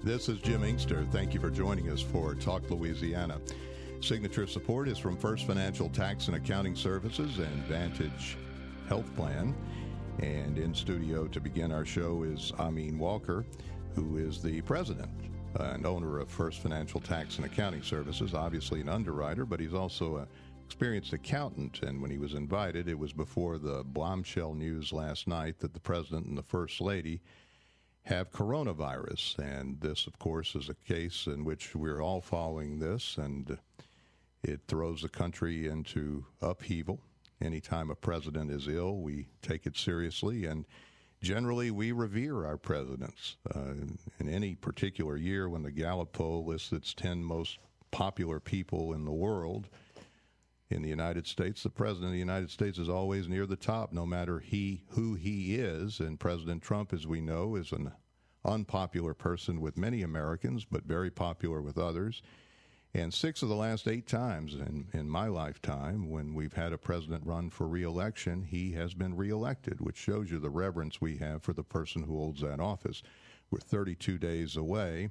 This is Jim Inkster. Thank you for joining us for Talk Louisiana. Signature support is from First Financial Tax and Accounting Services and Vantage Health Plan. And in studio to begin our show is Amin Walker, who is the president and owner of First Financial Tax and Accounting Services, obviously an underwriter, but he's also an experienced accountant. And when he was invited, it was before the bombshell news last night that the president and the first lady have coronavirus. And this, of course, is a case in which we're all following this, and it throws the country into upheaval. Anytime a president is ill, we take it seriously, and generally we revere our presidents. In any particular year, when the Gallup poll lists its 10 most popular people in the world, in the United States, the president of the United States is always near the top, no matter who he is. And President Trump, as we know, is an unpopular person with many Americans, but very popular with others. And 6 of the last 8 times in my lifetime, when we've had a president run for re-election, he has been re-elected, which shows you the reverence we have for the person who holds that office. We're 32 days away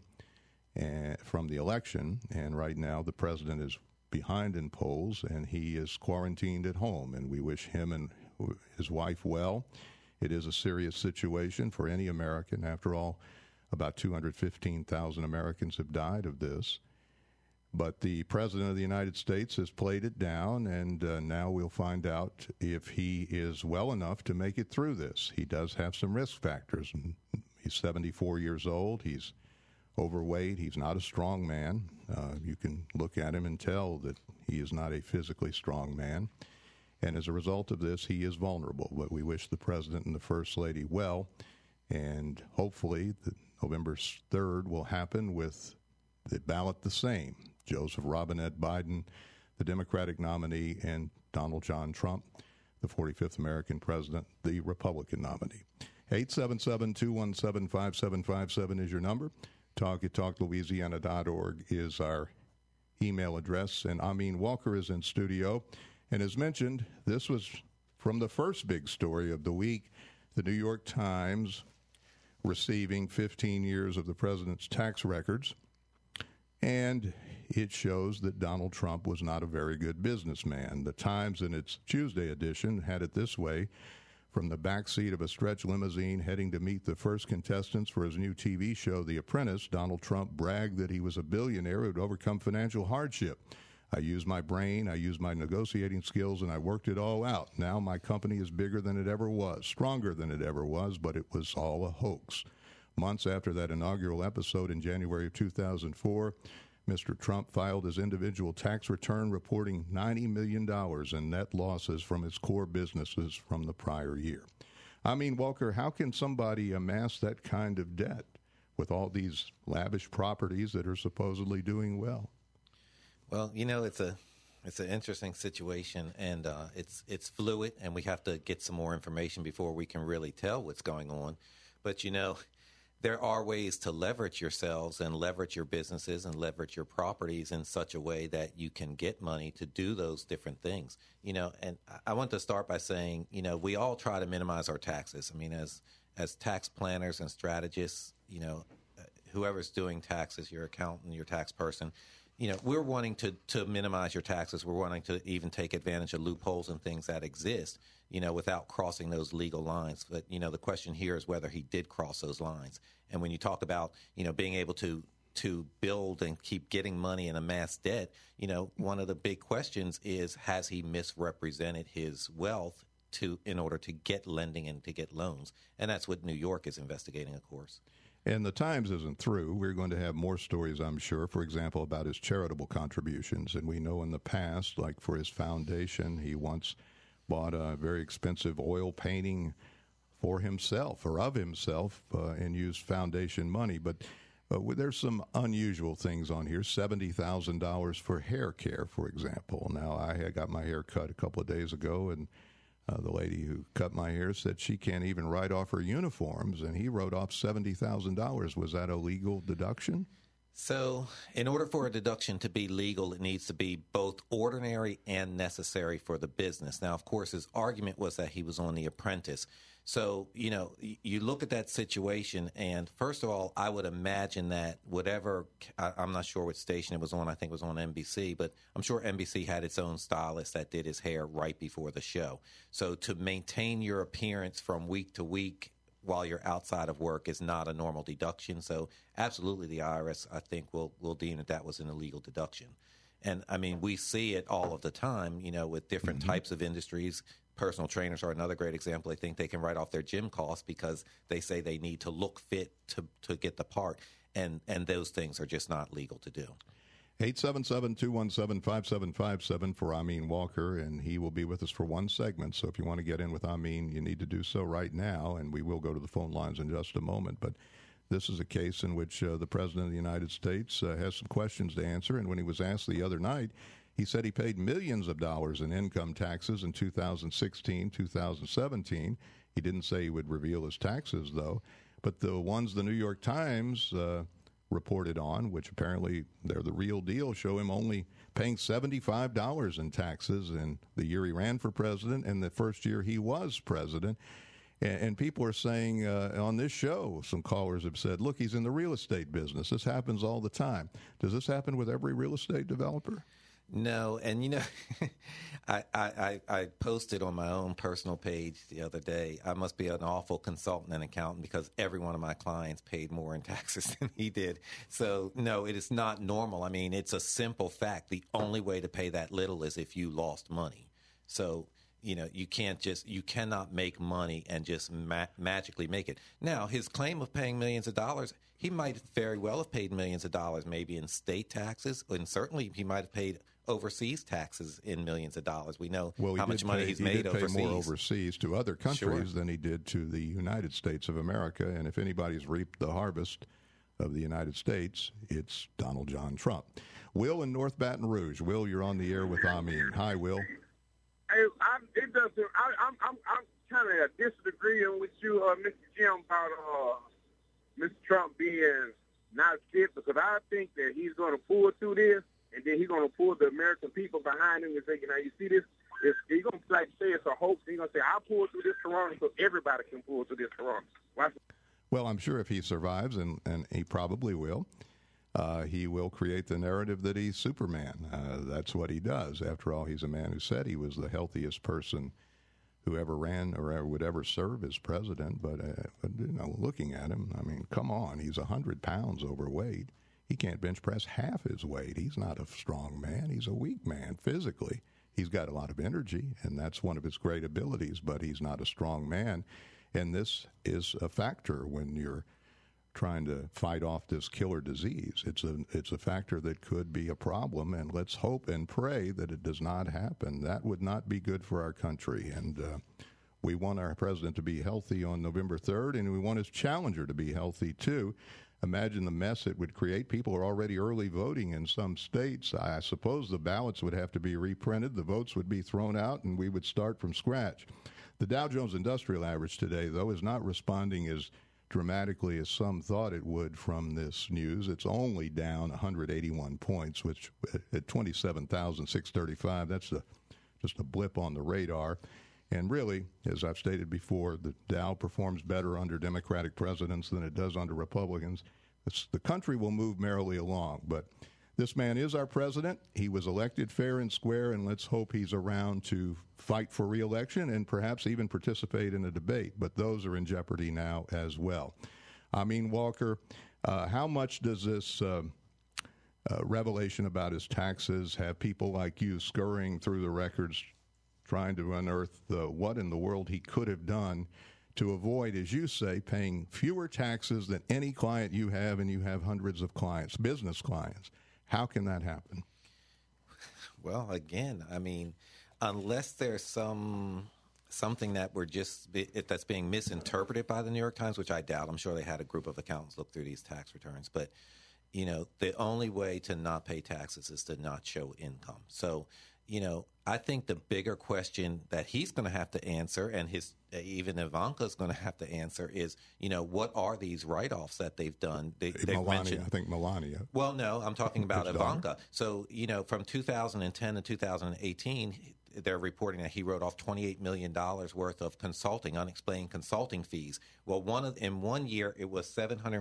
from the election, and right now the president is behind in polls, and he is quarantined at home, and we wish him and his wife well. It is a serious situation for any American. After all, about 215,000 Americans have died of this. But the president of the United States has played it down, and now we'll find out if he is well enough to make it through this. He does have some risk factors. He's 74 years old. He's overweight. He's not a strong man. You can look at him and tell that he is not a physically strong man. And as a result of this, he is vulnerable. But we wish the president and the first lady well. And hopefully, November 3rd will happen with the ballot the same. Joseph Robinette Biden, the Democratic nominee, and Donald John Trump, the 45th American president, the Republican nominee. 877-217-5757 is your number. Talk@talklouisiana.org is our email address, and Amin Walker is in studio. And as mentioned, this was from the first big story of the week, the New York Times receiving 15 years of the president's tax records, and it shows that Donald Trump was not a very good businessman. The Times, in its Tuesday edition, had it this way: from the backseat of a stretch limousine heading to meet the first contestants for his new TV show, The Apprentice, Donald Trump bragged that he was a billionaire who had overcome financial hardship. I used my brain, I used my negotiating skills, and I worked it all out. Now my company is bigger than it ever was, stronger than it ever was, but it was all a hoax. Months after that inaugural episode in January of 2004, Mr. Trump filed his individual tax return reporting $90 million in net losses from his core businesses from the prior year. Amin Walker, how can somebody amass that kind of debt with all these lavish properties that are supposedly doing well? Well, you know, it's an interesting situation, and it's fluid, and we have to get some more information before we can really tell what's going on. But, you know, there are ways to leverage yourselves and leverage your businesses and leverage your properties in such a way that you can get money to do those different things. You know, and I want to start by saying, you know, we all try to minimize our taxes. I mean, as tax planners and strategists, you know, whoever's doing taxes, your accountant, your tax person, you know, we're wanting to minimize your taxes. We're wanting to even take advantage of loopholes and things that exist, you know, without crossing those legal lines. But, you know, the question here is whether he did cross those lines. And when you talk about, you know, being able to build and keep getting money and amass debt, you know, one of the big questions is, has he misrepresented his wealth in order to get lending and to get loans? And that's what New York is investigating, of course. And the Times isn't through. We're going to have more stories, I'm sure, for example, about his charitable contributions. And we know in the past, like for his foundation, he once bought a very expensive oil painting for himself or of himself and used foundation money. But there's some unusual things on here. $70,000 for hair care, for example. Now, I got my hair cut a couple of days ago, and the lady who cut my hair said she can't even write off her uniforms, and he wrote off $70,000. Was that a legal deduction? So in order for a deduction to be legal, it needs to be both ordinary and necessary for the business. Now, of course, his argument was that he was on The Apprentice. So, you look at that situation, and first of all, I would imagine that I'm not sure what station it was on. I think it was on NBC, but I'm sure NBC had its own stylist that did his hair right before the show. So to maintain your appearance from week to week while you're outside of work is not a normal deduction. So absolutely, the IRS, I think, will deem that was an illegal deduction. And, I mean, we see it all of the time, with different types of industries. Personal trainers are another great example. They think they can write off their gym costs because they say they need to look fit to get the part, and those things are just not legal to do. 877-217-5757 for Amin Walker, and he will be with us for one segment. So if you want to get in with Amin, you need to do so right now, and we will go to the phone lines in just a moment. But this is a case in which the President of the United States has some questions to answer, and when he was asked the other night, he said he paid millions of dollars in income taxes in 2016, 2017. He didn't say he would reveal his taxes, though. But the ones the New York Times reported on, which apparently they're the real deal, show him only paying $75 in taxes in the year he ran for president and the first year he was president. And people are saying on this show, some callers have said, look, he's in the real estate business. This happens all the time. Does this happen with every real estate developer? No, and I posted on my own personal page the other day, I must be an awful consultant and accountant because every one of my clients paid more in taxes than he did. So, no, it is not normal. I mean, it's a simple fact. The only way to pay that little is if you lost money. So, you cannot make money and just magically make it. Now, his claim of paying millions of dollars, he might very well have paid millions of dollars, maybe in state taxes, and certainly he might have paid overseas taxes in millions of dollars. We know how much money he's made overseas. He did pay more overseas to other countries than he did to the United States of America, and if anybody's reaped the harvest of the United States, it's Donald John Trump. Will in North Baton Rouge. Will, you're on the air with Amin. Hi, Will. I'm kind of disagreeing with you, Mr. Jim, about Mr. Trump being not fit, because I think that he's going to pull through this, and then he's going to pull the American people behind him and say, you see this? He's going to say it's a hoax. He's going to say, I'll pull through this corona so everybody can pull through this corona. Well, I'm sure if he survives, and he probably will, he will create the narrative that he's Superman. That's what he does. After all, he's a man who said he was the healthiest person who ever ran or would ever serve as president. But looking at him, I mean, come on, he's 100 pounds overweight. He can't bench press half his weight. He's not a strong man. He's a weak man physically. He's got a lot of energy, and that's one of his great abilities, but he's not a strong man. And this is a factor when you're trying to fight off this killer disease. It's a factor that could be a problem, and let's hope and pray that it does not happen. That would not be good for our country, and we want our president to be healthy on November 3rd, and we want his challenger to be healthy too. Imagine the mess it would create. People are already early voting in some states. I suppose the ballots would have to be reprinted, the votes would be thrown out, and we would start from scratch. The Dow Jones Industrial Average today, though, is not responding as dramatically as some thought it would from this news. It's only down 181 points, which at 27,635, that's just a blip on the radar. And really, as I've stated before, the Dow performs better under Democratic presidents than it does under Republicans. The country will move merrily along, but this man is our president. He was elected fair and square, and let's hope he's around to fight for re-election and perhaps even participate in a debate. But those are in jeopardy now as well. Amin Walker, how much does this revelation about his taxes have people like you scurrying through the records trying to unearth what in the world he could have done to avoid, as you say, paying fewer taxes than any client you have, and you have hundreds of clients, business clients? How can that happen? Well, again, I mean, unless there's something that that's being misinterpreted by the New York Times, which I doubt. I'm sure they had a group of accountants look through these tax returns. But, the only way to not pay taxes is to not show income. So, I think the bigger question that he's going to have to answer, and even Ivanka's going to have to answer, is, what are these write-offs that they've done? They've mentioned, I think Melania. Well, no, I'm talking about Ivanka. So, from 2010 to 2018, they're reporting that he wrote off $28 million worth of unexplained consulting fees. Well, in 1 year, it was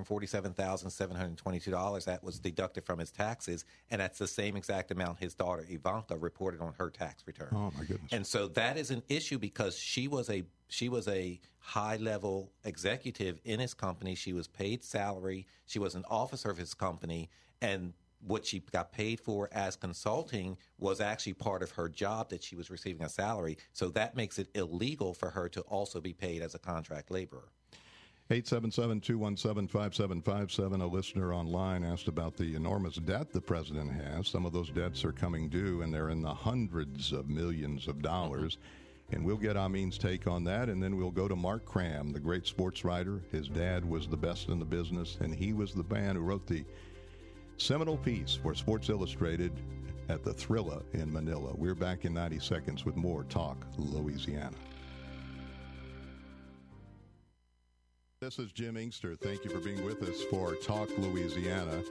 $747,722 that was deducted from his taxes, and that's the same exact amount his daughter Ivanka reported on her tax return. Oh my goodness! And so that is an issue because she was a high-level executive in his company. She was paid salary. She was an officer of his company, and what she got paid for as consulting was actually part of her job that she was receiving a salary. So that makes it illegal for her to also be paid as a contract laborer. 877-217-5757. A listener online asked about the enormous debt the president has. Some of those debts are coming due, and they're in the hundreds of millions of dollars. And we'll get Amin's take on that, and then we'll go to Mark Cram, the great sports writer. His dad was the best in the business, and he was the man who wrote the seminal piece for Sports Illustrated at the Thrilla in Manila. We're back in 90 seconds with more Talk Louisiana. This is Jim Inkster. Thank you for being with us for Talk Louisiana.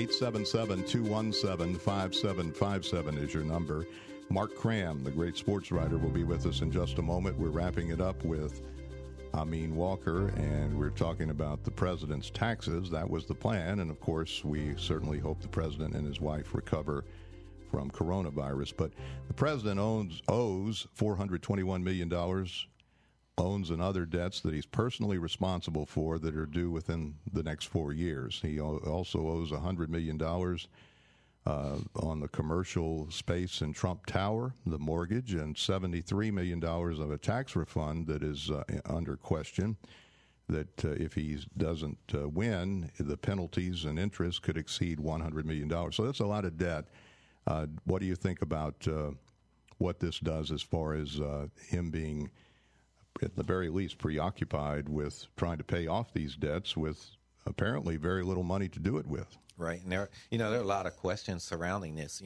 877-217-5757 is your number. Mark Cram, the great sports writer, will be with us in just a moment. We're wrapping it up with Amin Walker, and we're talking about the president's taxes. That was the plan, and of course, we certainly hope the president and his wife recover from coronavirus. But the president owes $421 million, owns and other debts that he's personally responsible for that are due within the next 4 years. He also owes $100 million on the commercial space in Trump Tower, the mortgage, and $73 million of a tax refund that is under question, that if he doesn't win, the penalties and interest could exceed $100 million. So that's a lot of debt. What do you think about what this does as far as him being, at the very least, preoccupied with trying to pay off these debts with apparently very little money to do it with? Right, and there are a lot of questions surrounding this.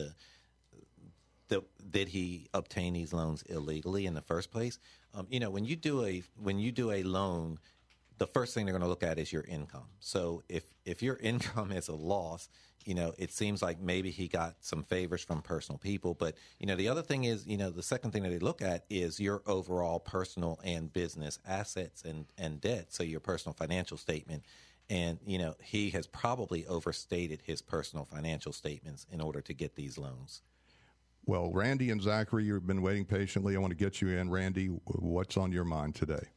Did he obtain these loans illegally in the first place? When you do a loan, the first thing they're going to look at is your income. So if your income is a loss, it seems like maybe he got some favors from personal people. But the other thing is, the second thing that they look at is your overall personal and business assets and debt. So your personal financial statement. And, he has probably overstated his personal financial statements in order to get these loans. Well, Randy and Zachary, you've been waiting patiently. I want to get you in. Randy, what's on your mind today?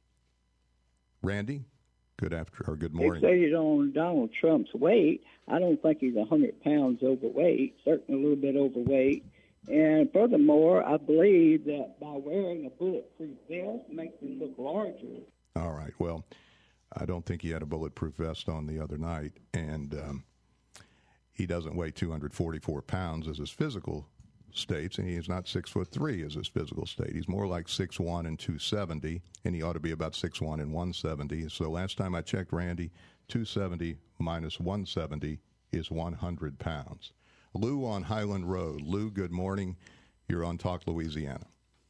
Randy, good morning. Fixated on Donald Trump's weight. I don't think he's 100 pounds overweight, certainly a little bit overweight. And furthermore, I believe that by wearing a bulletproof vest makes him look larger. All right, well, I don't think he had a bulletproof vest on the other night, and he doesn't weigh 244 pounds as his physical states, and he is not 6'3" as his physical state. He's more like 6'1" and 270, and he ought to be about 6'1" and 170. So last time I checked, Randy, 270 minus 170 is 100 pounds. Lou on Highland Road. Lou, good morning. You're on Talk Louisiana.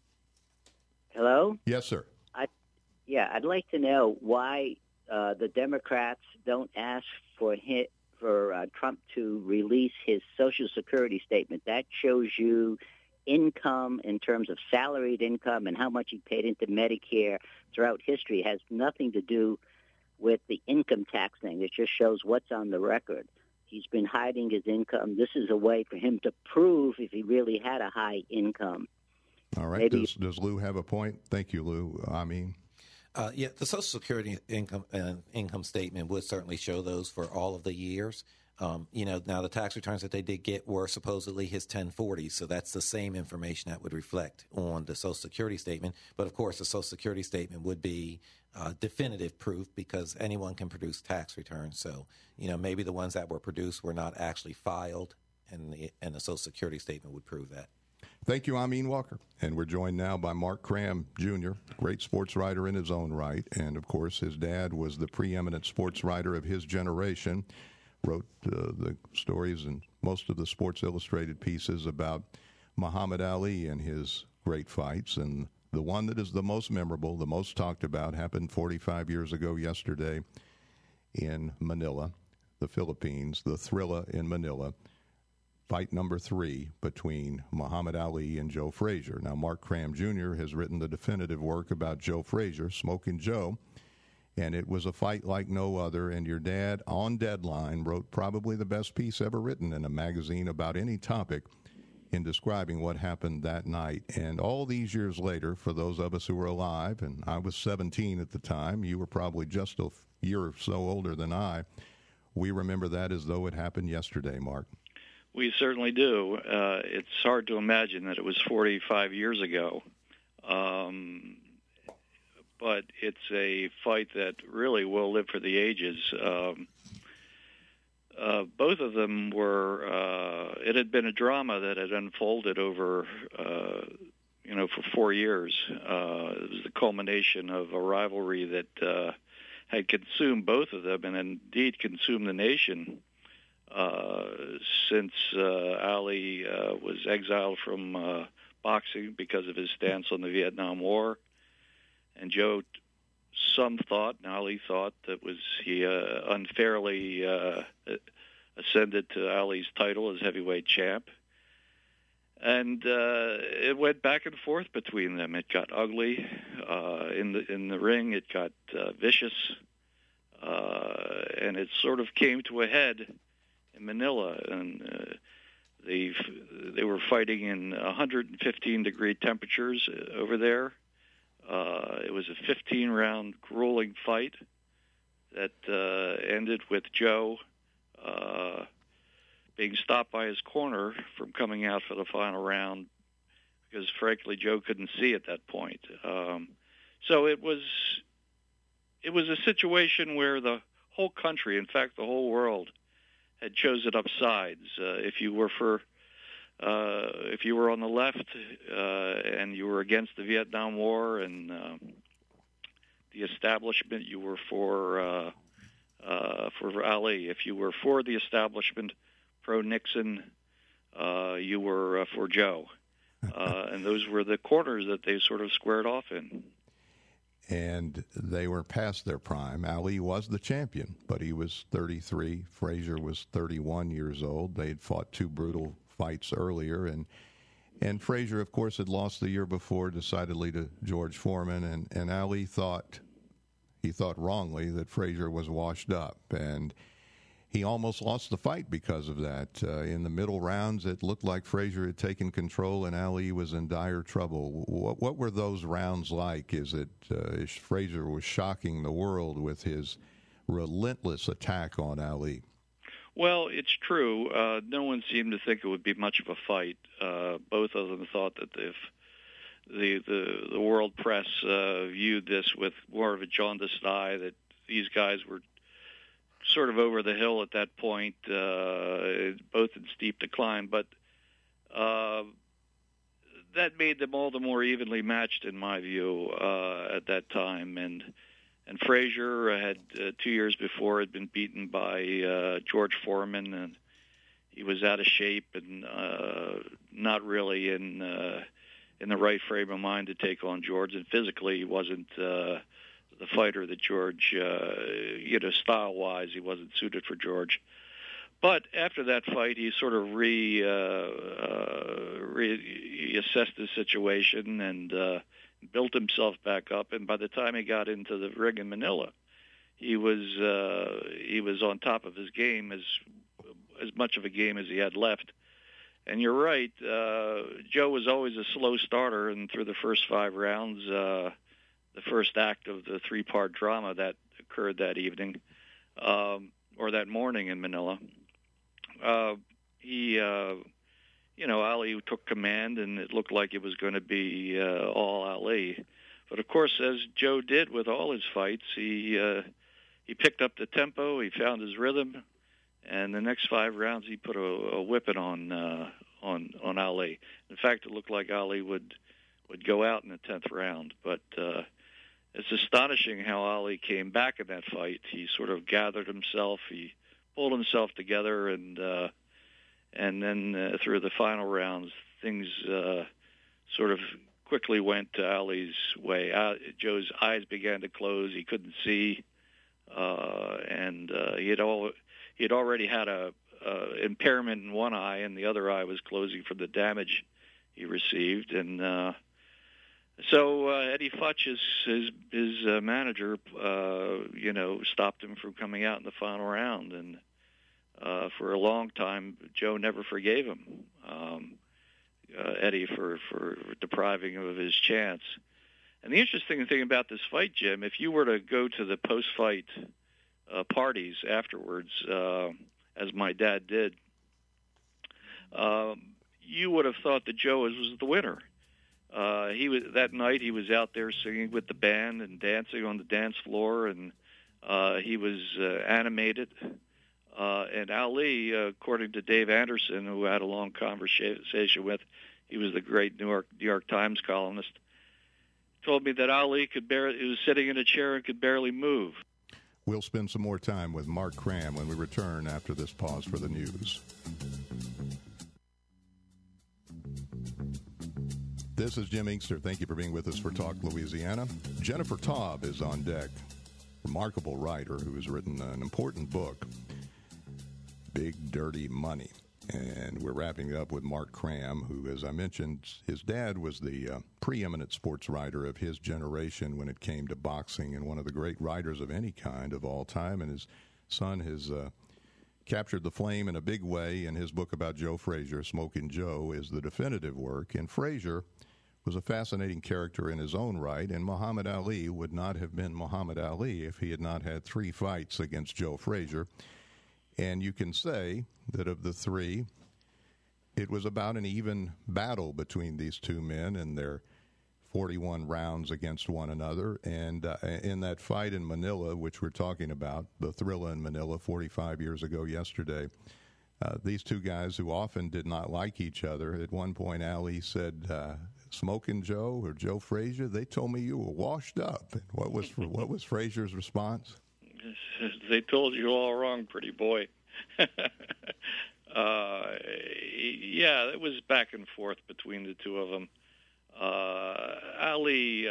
Hello? Yes, sir. I'd like to know why the Democrats don't ask for Trump to release his Social Security statement. That shows you income in terms of salaried income and how much he paid into Medicare throughout history. It has nothing to do with the income tax thing. It just shows what's on the record. He's been hiding his income. This is a way for him to prove if he really had a high income. All right. Does Lou have a point? Thank you, Lou. The Social Security income statement would certainly show those for all of the years. Now the tax returns that they did get were supposedly his 1040s, so that's the same information that would reflect on the Social Security statement. But of course, the Social Security statement would be definitive proof because anyone can produce tax returns. So, maybe the ones that were produced were not actually filed, and the Social Security statement would prove that. Thank you, Amin Walker. And we're joined now by Mark Cram, Jr., great sports writer in his own right. And, of course, his dad was the preeminent sports writer of his generation, wrote the stories and most of the Sports Illustrated pieces about Muhammad Ali in his great fights, and the one that is the most memorable, the most talked about, happened 45 years ago yesterday in Manila, the Philippines, the Thrilla in Manila. Fight number 3 between Muhammad Ali and Joe Frazier. Now, Mark Cram Jr. has written the definitive work about Joe Frazier, Smoking Joe, and it was a fight like no other, and your dad, on Deadline, wrote probably the best piece ever written in a magazine about any topic in describing what happened that night. And all these years later, for those of us who were alive, and I was 17 at the time, you were probably just a year or so older than I, we remember that as though it happened yesterday, Mark. We certainly do. It's hard to imagine that it was 45 years ago. But it's a fight that really will live for the ages. Both of them were, it had been a drama that had unfolded over, for 4 years. It was the culmination of a rivalry that had consumed both of them and indeed consumed the nation. Since Ali was exiled from boxing because of his stance on the Vietnam War, and Joe, some thought, and Ali thought, that he unfairly ascended to Ali's title as heavyweight champ, and it went back and forth between them. It got ugly in the ring. It got vicious, and it sort of came to a head in Manila, and they were fighting in 115-degree temperatures over there. It was a 15-round grueling fight that ended with Joe being stopped by his corner from coming out for the final round because, frankly, Joe couldn't see at that point. So it was a situation where the whole country, in fact, the whole world, had chosen up sides. If you were on the left and you were against the Vietnam War and the establishment, you were for Ali. If you were for the establishment, pro-Nixon, you were for Joe. And those were the corners that they sort of squared off in. And they were past their prime. Ali was the champion, but he was 33. Frazier was 31 years old. They had fought 2 brutal fights earlier, and Frazier, of course, had lost the year before decidedly to George Foreman, and Ali thought wrongly that Frazier was washed up, and he almost lost the fight because of that. In the middle rounds, it looked like Frazier had taken control and Ali was in dire trouble. What were those rounds like? Is Frazier was shocking the world with his relentless attack on Ali? Well, it's true. No one seemed to think it would be much of a fight. Both of them thought that if the world press viewed this with more of a jaundiced eye, that these guys were sort of over the hill at that point, both in steep decline. But that made them all the more evenly matched, in my view, at that time. And Frazier had 2 years before had been beaten by George Foreman, and he was out of shape and not really in the right frame of mind to take on George. And physically, he wasn't the fighter that George, style-wise, he wasn't suited for George. But after that fight, he sort of reassessed his situation and built himself back up. And by the time he got into the ring in Manila, he was on top of his game, as much of a game as he had left. And you're right, Joe was always a slow starter, and through the first 5 rounds, the first act of the 3-part drama that occurred that evening, or that morning in Manila, Ali took command, and it looked like it was going to be all Ali. But of course, as Joe did with all his fights, he picked up the tempo, he found his rhythm, and the next 5 rounds he put a whipping on Ali. In fact, it looked like Ali would go out in the 10th round, but it's astonishing how Ali came back in that fight. He sort of gathered himself, he pulled himself together, and then through the final rounds, things sort of quickly went to Ali's way. Joe's eyes began to close. He couldn't see, and he had already had a impairment in one eye, and the other eye was closing from the damage he received. And so Eddie Futch, his manager, stopped him from coming out in the final round. And for a long time, Joe never forgave him, Eddie, for depriving him of his chance. And the interesting thing about this fight, Jim, if you were to go to the post-fight parties afterwards, as my dad did, you would have thought that Joe was the winner. That night he was out there singing with the band and dancing on the dance floor, and he was animated. And Ali, according to Dave Anderson, who I had a long conversation with, he was the great New York Times columnist, told me that Ali he was sitting in a chair and could barely move. We'll spend some more time with Mark Cram when we return after this pause for the news. This is Jim Inkster. Thank you for being with us for Talk Louisiana. Jennifer Taub is on deck, remarkable writer who has written an important book, Big Dirty Money. And we're wrapping up with Mark Cram, who, as I mentioned, his dad was the preeminent sports writer of his generation when it came to boxing, and one of the great writers of any kind of all time. And his son has captured the flame in a big way, and his book about Joe Frazier, Smokin' Joe, is the definitive work. And Frazier was a fascinating character in his own right, and Muhammad Ali would not have been Muhammad Ali if he had not had 3 fights against Joe Frazier. And you can say that of the 3, it was about an even battle between these two men and their 41 rounds against one another. And in that fight in Manila, which we're talking about, the Thrilla in Manila 45 years ago yesterday, these two guys who often did not like each other, at one point Ali said, Smokin' Joe or Joe Frazier, they told me you were washed up. And what was Frazier's response? They told you all wrong, pretty boy. Yeah, it was back and forth between the two of them. Ali,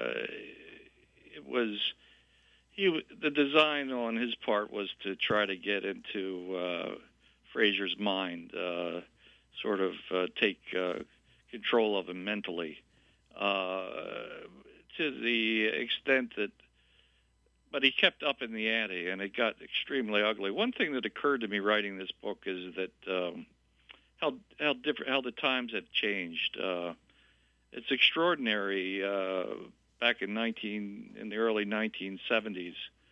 the design on his part was to try to get into Frazier's mind, sort of take control of him mentally, to the extent that. But he kept up in the ante, and it got extremely ugly. One thing that occurred to me writing this book is that how the times have changed. It's extraordinary. Back in the early 1970s,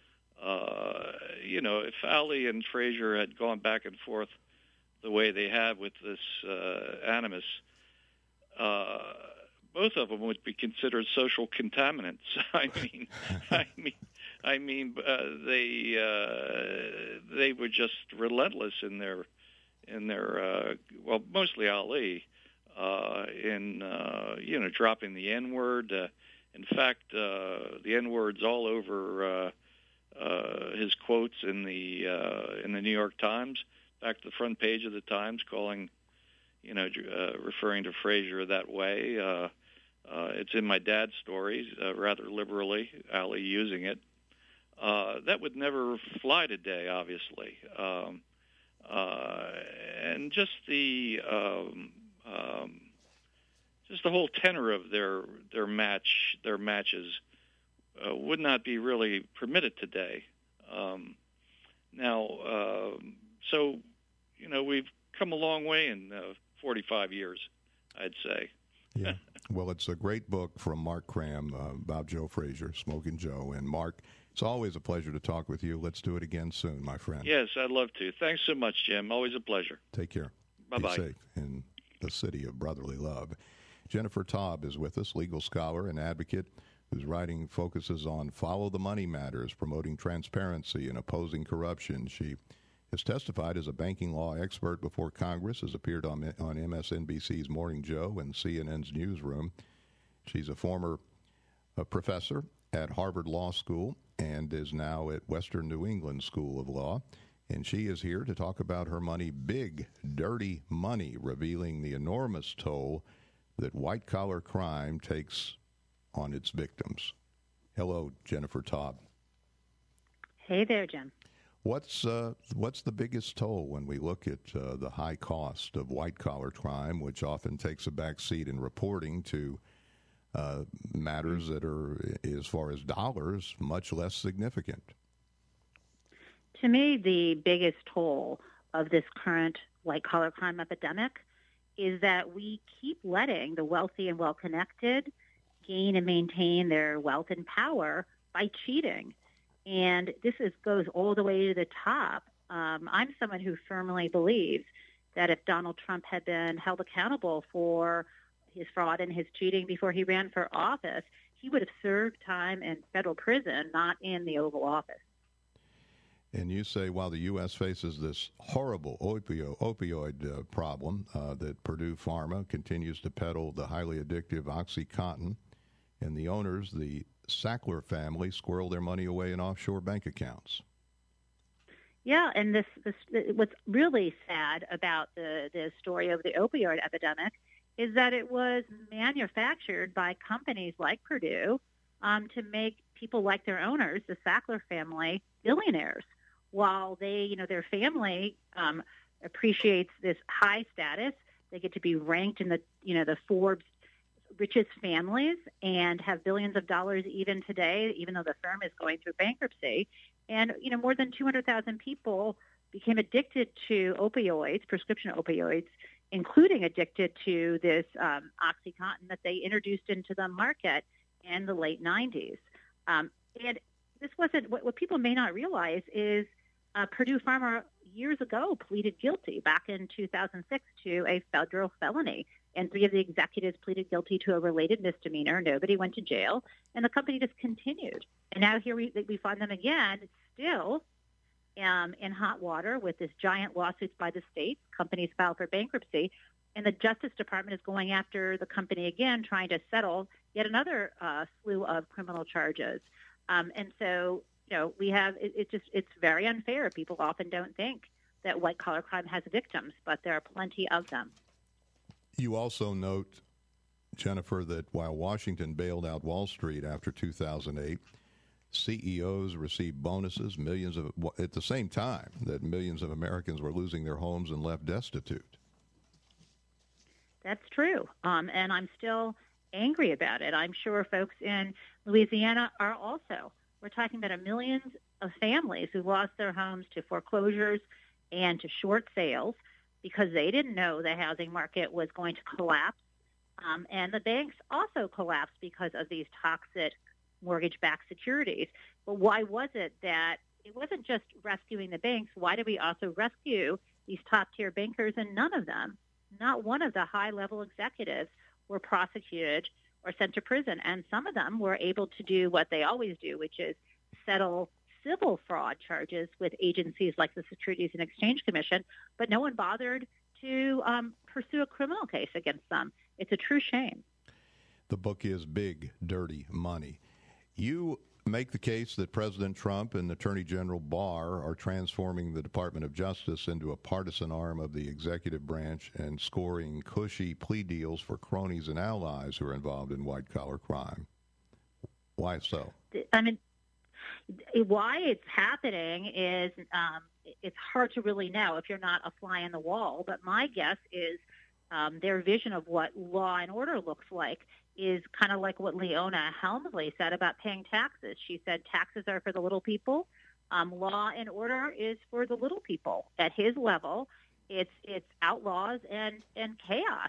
if Ali and Frazier had gone back and forth the way they have with this animus, both of them would be considered social contaminants. They were just relentless in their mostly Ali, in dropping the N-word. In fact, the N-word's all over his quotes in the New York Times, back to the front page of the Times, calling, referring to Frazier that way. It's in my dad's stories, rather liberally, Ali using it. That would never fly today, obviously. And just the whole tenor of their matches would not be really permitted today. So we've come a long way in 45 years, I'd say. Yeah. Well, it's a great book from Mark Cram about Joe Frazier, Smokin' Joe. And Mark, it's always a pleasure to talk with you. Let's do it again soon, my friend. Yes, I'd love to. Thanks so much, Jim. Always a pleasure. Take care. Bye-bye. Be safe in the city of brotherly love. Jennifer Taub is with us, legal scholar and advocate whose writing focuses on follow the money matters, promoting transparency and opposing corruption. She has testified as a banking law expert before Congress, has appeared on MSNBC's Morning Joe and CNN's Newsroom. She's a former professor at Harvard Law School and is now at Western New England School of Law. And she is here to talk about her money, Big Dirty Money, revealing the enormous toll that white-collar crime takes on its victims. Hello, Jennifer Taub. Hey there, Jim. What's the biggest toll when we look at the high cost of white-collar crime, which often takes a back seat in reporting to matters that are, as far as dollars, much less significant? To me, the biggest toll of this current white-collar crime epidemic is that we keep letting the wealthy and well-connected gain and maintain their wealth and power by cheating. And this goes all the way to the top. I'm someone who firmly believes that if Donald Trump had been held accountable for his fraud and his cheating before he ran for office, he would have served time in federal prison, not in the Oval Office. And you say while the U.S. faces this horrible opioid problem, that Purdue Pharma continues to peddle the highly addictive OxyContin, and the owners, the Sackler family, squirrel their money away in offshore bank accounts. Yeah, and what's really sad about the story of the opioid epidemic is that it was manufactured by companies like Purdue to make people like their owners, the Sackler family, billionaires, while they, their family appreciates this high status. They get to be ranked in the Forbes richest families and have billions of dollars even today, even though the firm is going through bankruptcy. And, more than 200,000 people became addicted to opioids, prescription opioids, including addicted to this OxyContin that they introduced into the market in the late 90s. And this wasn't, what people may not realize is Purdue Pharma years ago pleaded guilty back in 2006 to a federal felony. And 3 of the executives pleaded guilty to a related misdemeanor. Nobody went to jail, and the company just continued. And now here we find them again, still in hot water with this giant lawsuits by the states. Companies filed for bankruptcy, and the Justice Department is going after the company again, trying to settle yet another slew of criminal charges. And so, we have it's very unfair. People often don't think that white-collar crime has victims, but there are plenty of them. You also note, Jennifer, that while Washington bailed out Wall Street after 2008, CEOs received bonuses, at the same time that millions of Americans were losing their homes and left destitute. That's true, and I'm still angry about it. I'm sure folks in Louisiana are also. We're talking about millions of families who lost their homes to foreclosures and to short sales because they didn't know the housing market was going to collapse. And the banks also collapsed because of these toxic mortgage-backed securities. But why was it that it wasn't just rescuing the banks? Why did we also rescue these top-tier bankers? And none of them, not one of the high-level executives, were prosecuted or sent to prison. And some of them were able to do what they always do, which is settle civil fraud charges with agencies like the Securities and Exchange Commission, but no one bothered to pursue a criminal case against them. It's a true shame. The book is Big Dirty Money. You make the case that President Trump and Attorney General Barr are transforming the Department of Justice into a partisan arm of the executive branch and scoring cushy plea deals for cronies and allies who are involved in white-collar crime. Why so? I mean, why it's happening is it's hard to really know if you're not a fly on the wall. But my guess is their vision of what law and order looks like is kind of like what Leona Helmsley said about paying taxes. She said taxes are for the little people. Law and order is for the little people. At his level, it's outlaws and chaos.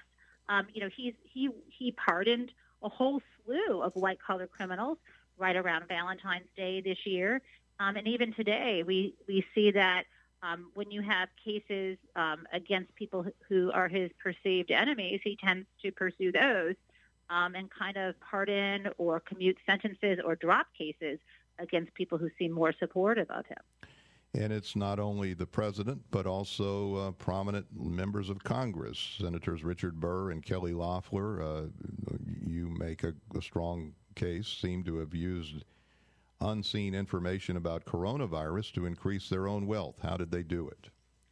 He pardoned a whole slew of white-collar criminals right around Valentine's Day this year. And even today, we see that when you have cases against people who are his perceived enemies, he tends to pursue those and kind of pardon or commute sentences or drop cases against people who seem more supportive of him. And it's not only the president, but also prominent members of Congress, Senators Richard Burr and Kelly Loeffler. You make a strong case, seem to have used unseen information about coronavirus to increase their own wealth. How did they do it?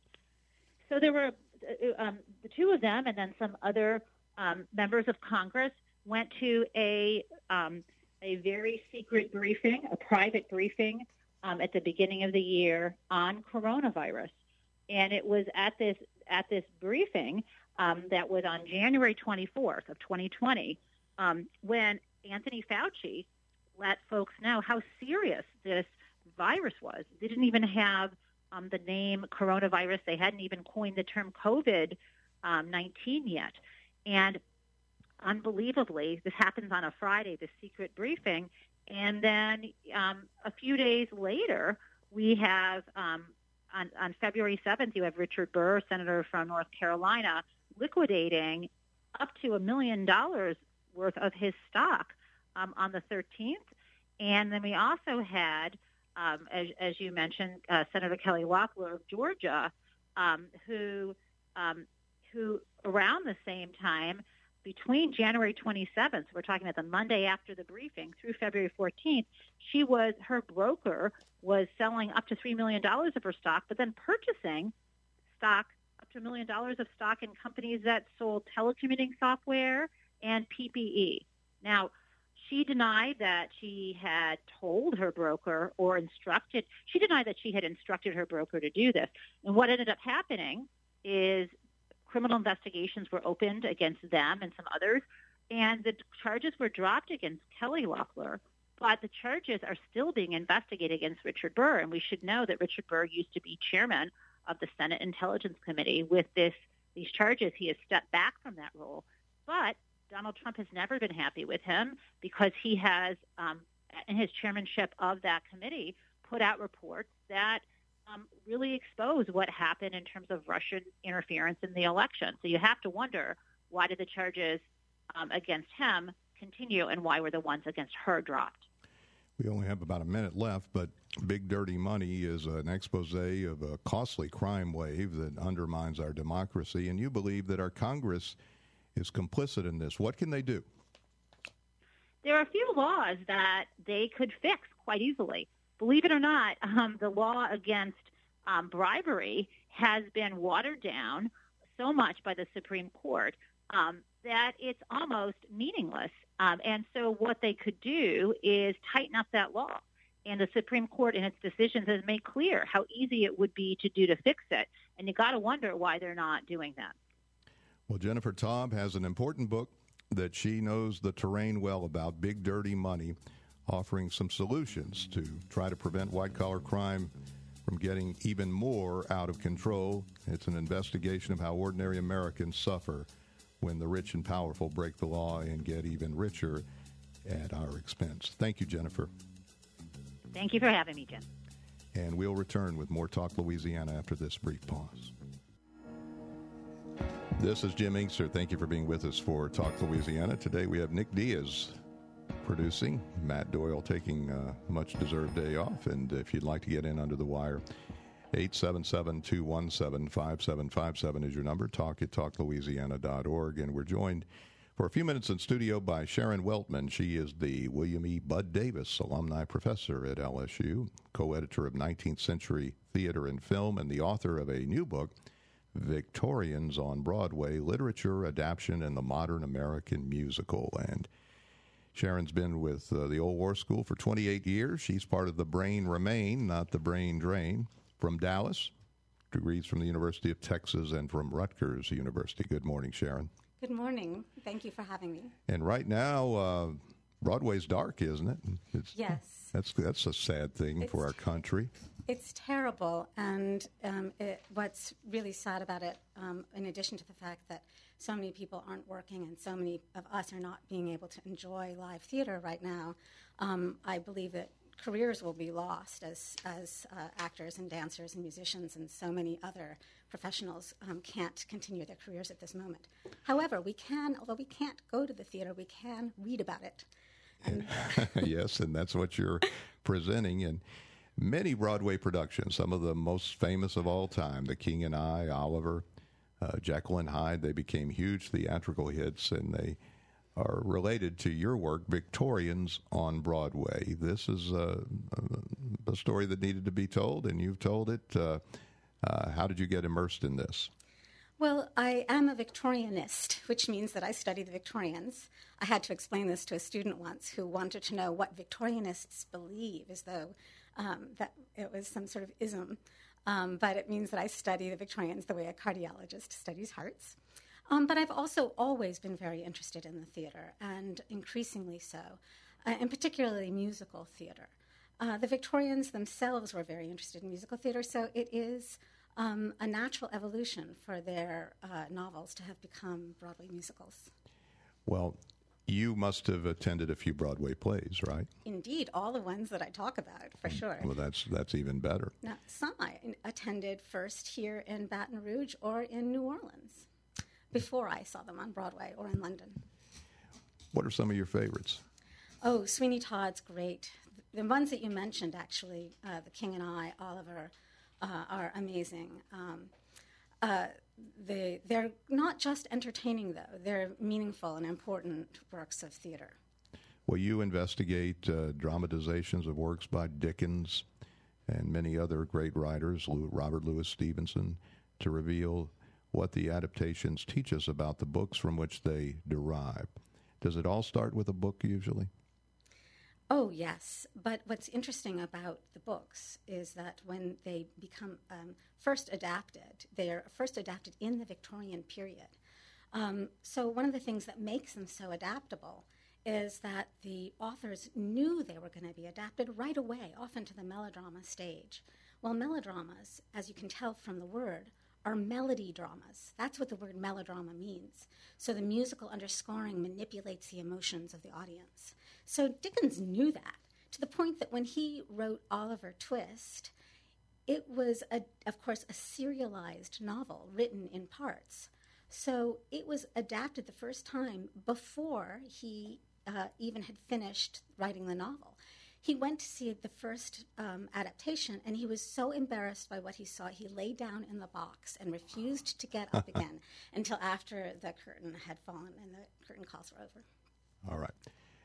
So there were the two of them, and then some other members of Congress went to a very secret briefing, a private briefing at the beginning of the year on coronavirus, and it was at this briefing that was on January 24th of 2020 when Anthony Fauci let folks know how serious this virus was. They didn't even have the name coronavirus. They hadn't even coined the term COVID-19 yet. And unbelievably, this happens on a Friday, the secret briefing. And then a few days later, we have on February 7th, you have Richard Burr, senator from North Carolina, liquidating up to $1 million worth of his stock on the 13th. And then we also had, as you mentioned, Senator Kelly Loeffler of Georgia, who around the same time, between January 27th, we're talking about the Monday after the briefing, through February 14th, her broker was selling up to $3 million of her stock, but then purchasing stock, up to $1 million of stock in companies that sold telecommuting software and PPE. Now, she denied that she had told her broker she denied that she had instructed her broker to do this. And what ended up happening is criminal investigations were opened against them and some others, and the charges were dropped against Kelly Loeffler, but the charges are still being investigated against Richard Burr. And we should know that Richard Burr used to be chairman of the Senate Intelligence Committee. With these charges, he has stepped back from that role. But Donald Trump has never been happy with him because he has, in his chairmanship of that committee, put out reports that really expose what happened in terms of Russian interference in the election. So you have to wonder, why did the charges against him continue, and why were the ones against her dropped? We only have about a minute left, but Big Dirty Money is an expose of a costly crime wave that undermines our democracy, and you believe that our Congress is complicit in this. What can they do? There are a few laws that they could fix quite easily. Believe it or not, the law against bribery has been watered down so much by the Supreme Court that it's almost meaningless. And so what they could do is tighten up that law. And the Supreme Court in its decisions has made clear how easy it would be to fix it. And you got to wonder why they're not doing that. Well, Jennifer Taub has an important book that she knows the terrain well about, Big Dirty Money, offering some solutions to try to prevent white-collar crime from getting even more out of control. It's an investigation of how ordinary Americans suffer when the rich and powerful break the law and get even richer at our expense. Thank you, Jennifer. Thank you for having me, Jim. And we'll return with more Talk Louisiana after this brief pause. This is Jim Inkster. Thank you for being with us for Talk Louisiana. Today we have Nick Diaz producing, Matt Doyle taking a much-deserved day off. And if you'd like to get in under the wire, 877-217-5757 is your number. Talk at talklouisiana.org. And we're joined for a few minutes in studio by Sharon Weltman. She is the William E. Bud Davis Alumni Professor at LSU, co-editor of 19th Century Theater and Film, and the author of a new book, Victorians on Broadway, Literature, Adaption, and the Modern American Musical. And Sharon's been with the Old War School for 28 years. She's part of the Brain Remain, not the Brain Drain, from Dallas, degrees from the University of Texas, and from Rutgers University. Good morning, Sharon. Good morning. Thank you for having me. And right now, Broadway's dark, isn't it? Yes. That's a sad thing for our country. It's terrible, and what's really sad about it, in addition to the fact that so many people aren't working and so many of us are not being able to enjoy live theater right now, I believe that careers will be lost as actors and dancers and musicians, and so many other professionals can't continue their careers at this moment. However, although we can't go to the theater, we can read about it. Yes, and that's what you're presenting. And many Broadway productions, some of the most famous of all time, The King and I, Oliver, Jekyll and Hyde, they became huge theatrical hits, and they are related to your work, Victorians on Broadway. This is a story that needed to be told, and you've told it. How did you get immersed in this? Well, I am a Victorianist, which means that I study the Victorians. I had to explain this to a student once who wanted to know what Victorianists believe, as though that it was some sort of ism. But it means that I study the Victorians the way a cardiologist studies hearts. But I've also always been very interested in the theater, and increasingly so, and particularly musical theater. The Victorians themselves were very interested in musical theater, so it is a natural evolution for their novels to have become Broadway musicals. Well, you must have attended a few Broadway plays, right? Indeed, all the ones that I talk about, for sure. Well, that's even better. Now, some I attended first here in Baton Rouge or in New Orleans before I saw them on Broadway or in London. What are some of your favorites? Oh, Sweeney Todd's great. The ones that you mentioned, actually, The King and I, Oliver, are amazing. They're not just entertaining, though. They're meaningful and important works of theater. Well, you investigate dramatizations of works by Dickens and many other great writers, Robert Louis Stevenson, to reveal what the adaptations teach us about the books from which they derive. Does it all start with a book, usually? Oh, yes. But what's interesting about the books is that when they become first adapted, they are first adapted in the Victorian period. So one of the things that makes them so adaptable is that the authors knew they were going to be adapted right away, often to the melodrama stage. Well, melodramas, as you can tell from the word, are melody dramas. That's what the word melodrama means. So the musical underscoring manipulates the emotions of the audience. So Dickens knew that, to the point that when he wrote Oliver Twist, it was, of course, a serialized novel written in parts. So it was adapted the first time before he even had finished writing the novel. He went to see the first adaptation, and he was so embarrassed by what he saw, he lay down in the box and refused to get up again until after the curtain had fallen and the curtain calls were over. All right.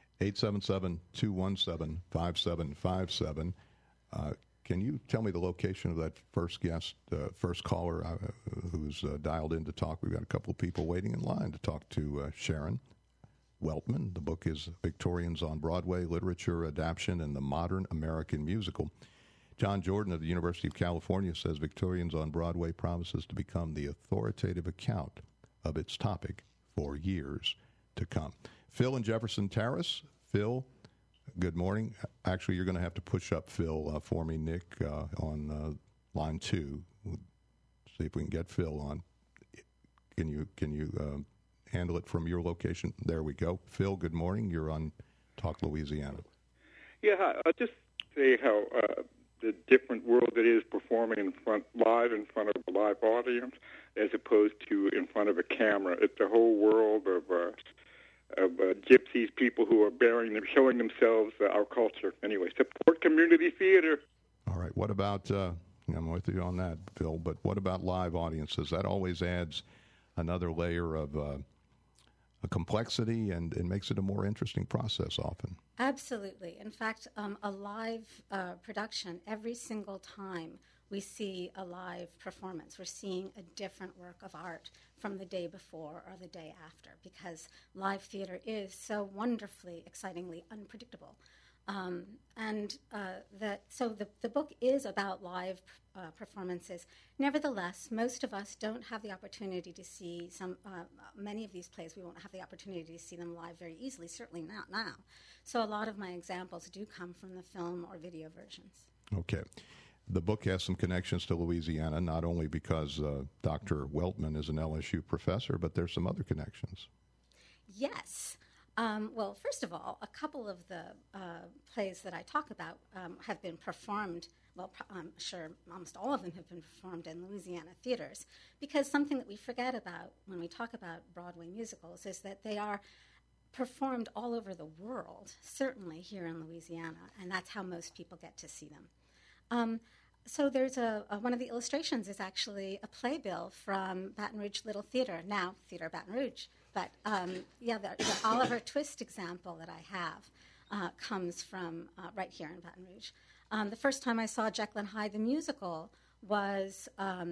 877-217-5757. Can you tell me the location of that first guest, first caller who's dialed in to talk? We've got a couple of people waiting in line to talk to Sharon Weltman. The book is Victorians on Broadway, Literature, Adaptation, and the Modern American Musical. John Jordan of the University of California says Victorians on Broadway promises to become the authoritative account of its topic for years to come. Phil in Jefferson Terrace. Phil, good morning. Actually, you're going to have to push up Phil for me, Nick, on line 2. We'll see if we can get Phil on. Can you handle it from your location? There we go. Phil, good morning. You're on Talk Louisiana. Yeah, hi. I'll just say how the different world it is performing live in front of a live audience as opposed to in front of a camera. It's a whole world of gypsies, people who are showing themselves our culture. Anyway, support community theater. All right. What about, I'm with you on that, Phil, but what about live audiences? That always adds another layer of a complexity and makes it a more interesting process often. Absolutely. In fact, a live production, every single time we see a live performance, we're seeing a different work of art from the day before or the day after, because live theater is so wonderfully, excitingly unpredictable. So the book is about live performances. Nevertheless, most of us don't have the opportunity to see many of these plays. We won't have the opportunity to see them live very easily, certainly not now. So a lot of my examples do come from the film or video versions. Okay. The book has some connections to Louisiana, not only because Dr. Weltman is an LSU professor, but there's some other connections. Yes. Well, first of all, a couple of the plays that I talk about have been performed. Well, I'm sure almost all of them have been performed in Louisiana theaters, because something that we forget about when we talk about Broadway musicals is that they are performed all over the world, certainly here in Louisiana, and that's how most people get to see them. So there's one of the illustrations is actually a playbill from Baton Rouge Little Theater, now Theater Baton Rouge, But the Oliver Twist example that I have comes from right here in Baton Rouge. The first time I saw Jekyll and Hyde the musical was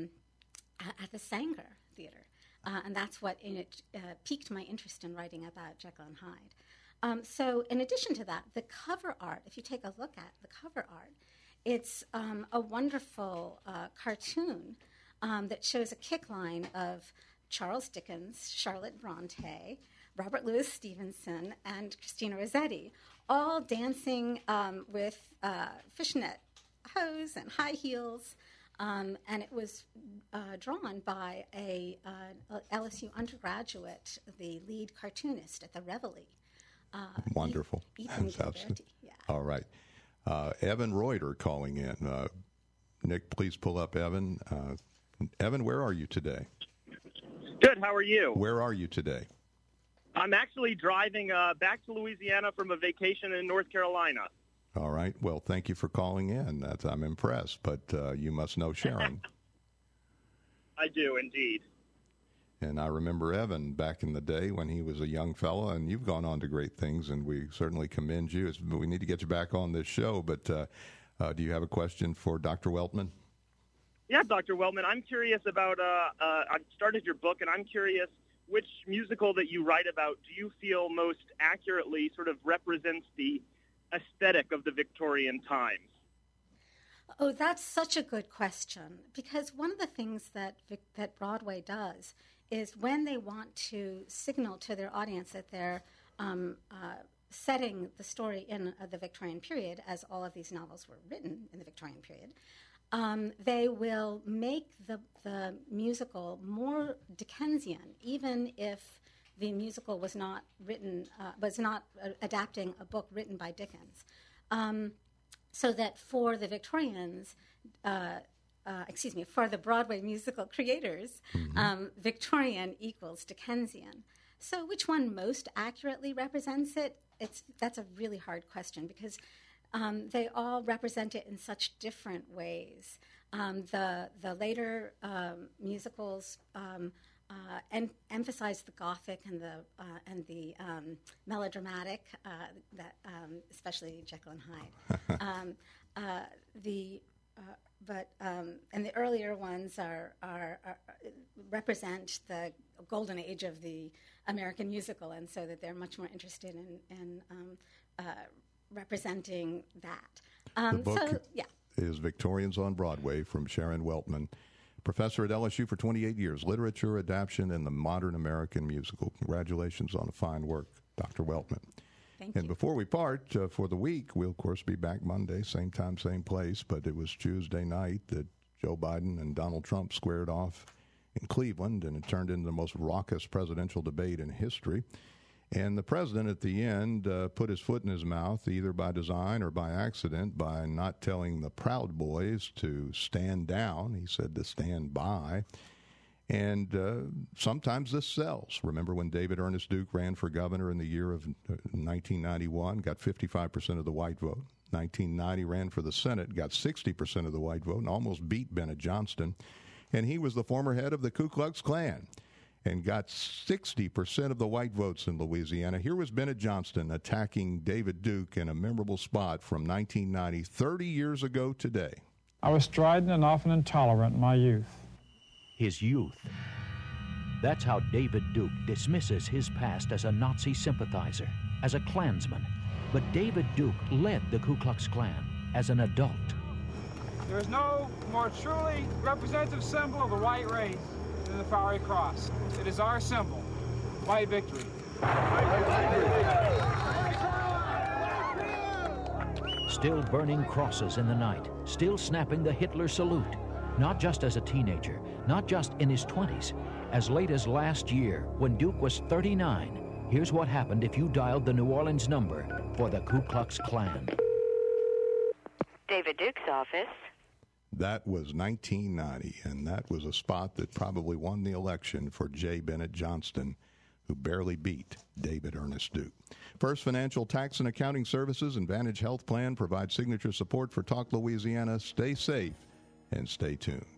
at the Sanger Theater, and that's what piqued my interest in writing about Jekyll and Hyde. So in addition to that, the cover art, if you take a look at the cover art, it's a wonderful cartoon that shows a kick line of Charles Dickens, Charlotte Bronte, Robert Louis Stevenson, and Christina Rossetti, all dancing with fishnet hose and high heels. And it was drawn by a LSU undergraduate, the lead cartoonist at the Reveille. Wonderful. Ethan Gilberti. Yeah. All right. Evan Reuter calling in. Nick, please pull up Evan. Evan, where are you today? Good. How are you? Where are you today? I'm actually driving back to Louisiana from a vacation in North Carolina. All right. Well, thank you for calling in. I'm impressed, but you must know Sharon. I do, indeed. And I remember Evan back in the day when he was a young fellow, and you've gone on to great things, and we certainly commend you. We need to get you back on this show, but do you have a question for Dr. Weltman? Yeah, Dr. Weltman, I'm curious about, I started your book, and I'm curious which musical that you write about do you feel most accurately sort of represents the aesthetic of the Victorian times? Oh, that's such a good question, because one of the things that Broadway does is when they want to signal to their audience that they're setting the story in the Victorian period, as all of these novels were written in the Victorian period, they will make the musical more Dickensian, even if the musical was not adapting a book written by Dickens. So that for the Victorians, for the Broadway musical creators, Victorian equals Dickensian. So which one most accurately represents it? That's a really hard question, because they all represent it in such different ways. The later musicals emphasize the Gothic and the melodramatic, especially Jekyll and Hyde. And the earlier ones are represent the golden age of the American musical, and so that they're much more interested in representing that. The book is Victorians on Broadway from Sharon Weltman, professor at LSU for 28 years, literature, adaptation, and the modern American musical. Congratulations on the fine work, Dr. Weltman. Thank you. And before we part for the week, we'll, of course, be back Monday, same time, same place, but it was Tuesday night that Joe Biden and Donald Trump squared off in Cleveland, and it turned into the most raucous presidential debate in history. And the president, at the end, put his foot in his mouth, either by design or by accident, by not telling the Proud Boys to stand down. He said to stand by. And sometimes this sells. Remember when David Ernest Duke ran for governor in the year of 1991, got 55% of the white vote. 1990 ran for the Senate, got 60% of the white vote, and almost beat Bennett Johnston. And he was the former head of the Ku Klux Klan, and got 60% of the white votes in Louisiana. Here was Bennett Johnston attacking David Duke in a memorable spot from 1990, 30 years ago today. I was strident and often intolerant in my youth. His youth. That's how David Duke dismisses his past as a Nazi sympathizer, as a Klansman. But David Duke led the Ku Klux Klan as an adult. There is no more truly representative symbol of the white race than the Flowery Cross. It is our symbol. White victory. Still burning crosses in the night, still snapping the Hitler salute. Not just as a teenager, not just in his 20s. As late as last year, when Duke was 39, here's what happened if you dialed the New Orleans number for the Ku Klux Klan. David Duke's office. That was 1990, and that was a spot that probably won the election for J. Bennett Johnston, who barely beat David Ernest Duke. First Financial Tax and Accounting Services and Vantage Health Plan provide signature support for Talk Louisiana. Stay safe and stay tuned.